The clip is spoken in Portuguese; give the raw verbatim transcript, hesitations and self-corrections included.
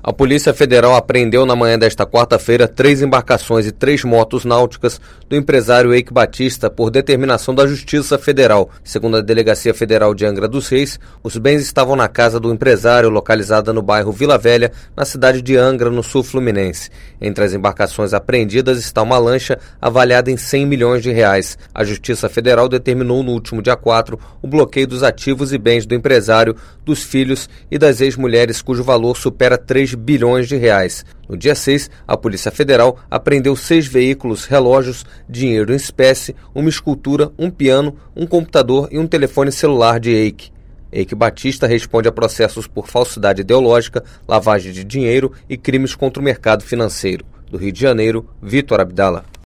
A Polícia Federal apreendeu na manhã desta quarta-feira três embarcações e três motos náuticas do empresário Eike Batista por determinação da Justiça Federal. Segundo a Delegacia Federal de Angra dos Reis, os bens estavam na casa do empresário, localizada no bairro Vila Velha, na cidade de Angra, no sul fluminense. Entre as embarcações apreendidas está uma lancha avaliada em cem milhões de reais. A Justiça Federal determinou no último dia quatro o bloqueio dos ativos e bens do empresário, dos filhos e das ex-mulheres cujo valor supera três bilhões de reais. No dia seis, a Polícia Federal apreendeu seis veículos, relógios, dinheiro em espécie, uma escultura, um piano, um computador e um telefone celular de Eike. Eike Batista responde a processos por falsidade ideológica, lavagem de dinheiro e crimes contra o mercado financeiro. Do Rio de Janeiro, Vitor Abdala.